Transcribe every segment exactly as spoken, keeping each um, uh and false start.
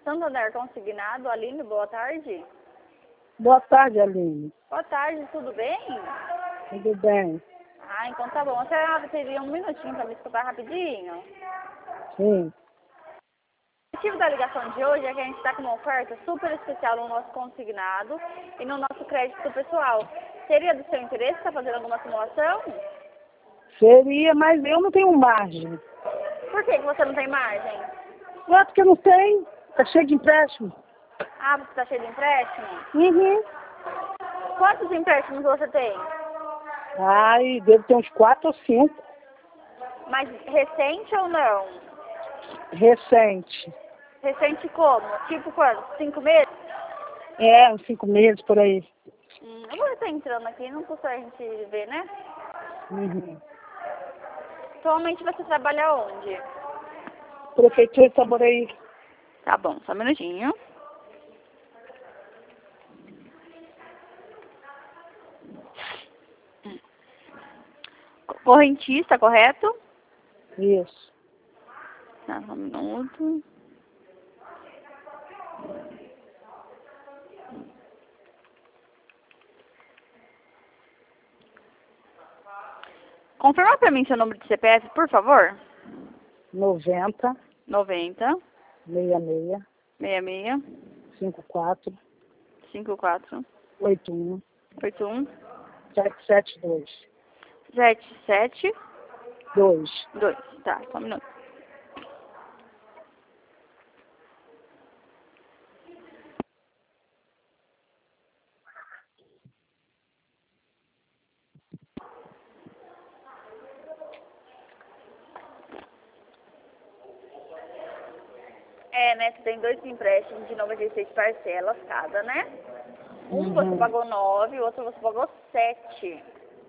Santander Consignado, Aline, boa tarde. Boa tarde, Aline. Boa tarde, tudo bem? Tudo bem? Ah, então tá bom. Você teria um minutinho para me escutar rapidinho? Sim. O motivo da ligação de hoje é que a gente está com uma oferta super especial no nosso consignado e no nosso crédito pessoal. Seria do seu interesse estar fazendo alguma simulação? Seria, mas eu não tenho margem. Por que que você não tem margem? É porque não tem. Tá cheio de empréstimo. Ah, você está cheio de empréstimo? Uhum. Quantos empréstimos você tem? Ai, devo ter uns quatro ou cinco. Mas recente ou não? Recente. Recente como? Tipo quanto? Cinco meses? É, uns cinco meses por aí. Hum, eu vou estar entrando aqui, não custa a gente ver, né? Uhum. Atualmente você trabalha onde? Prefeitura de Saboreí. Tá bom, só um minutinho. Correntista, correto? Isso. Tá, só um minuto. Confirma pra mim seu número de C P F, por favor. noventa, noventa, seis seis, seis seis, cinco quatro, cinco quatro, oito um, oito um, sete sete dois. sete sete dois. dois. Tá, só um minuto. É, né? Você tem dois empréstimos de noventa e seis parcelas cada, né? Um você Uhum. pagou nove, o outro você pagou sete.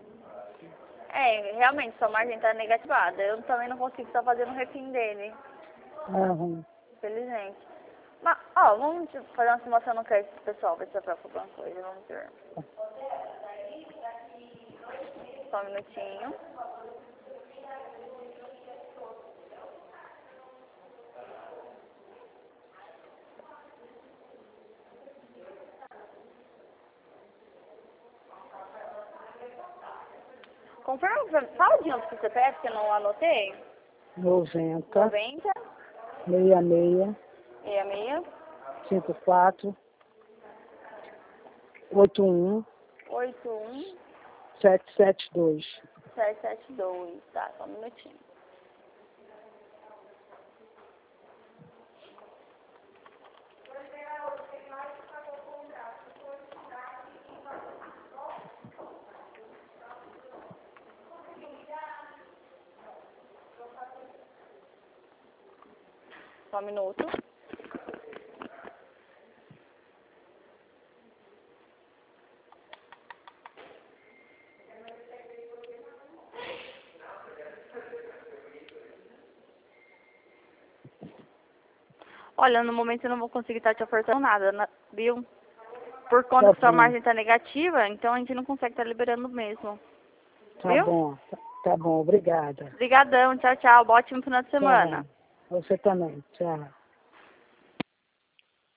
É, realmente, sua margem tá negativada. Eu também não consigo estar fazendo o refim dele, Uhum. infelizmente. Mas, ó, vamos tipo, fazer uma simulação no crédito pessoal, ver se eu faço alguma coisa, vamos ver. Só um minutinho. Confirma, pra- fala de novo pro C P F que eu não anotei. noventa, noventa, seis seis, seis seis, cinco quatro, oito um, oito um, sete sete dois. sete sete dois. Tá, só um minutinho. Só um minuto. Olha, no momento eu não vou conseguir estar te ofertando nada, na- viu? Por conta Tá que sua bom, margem tá negativa, então a gente não consegue estar liberando mesmo. tá Viu? bom, tá bom, obrigada. Obrigadão, tchau, tchau. Bom ótimo final de semana. Tchau. Você também, tchau.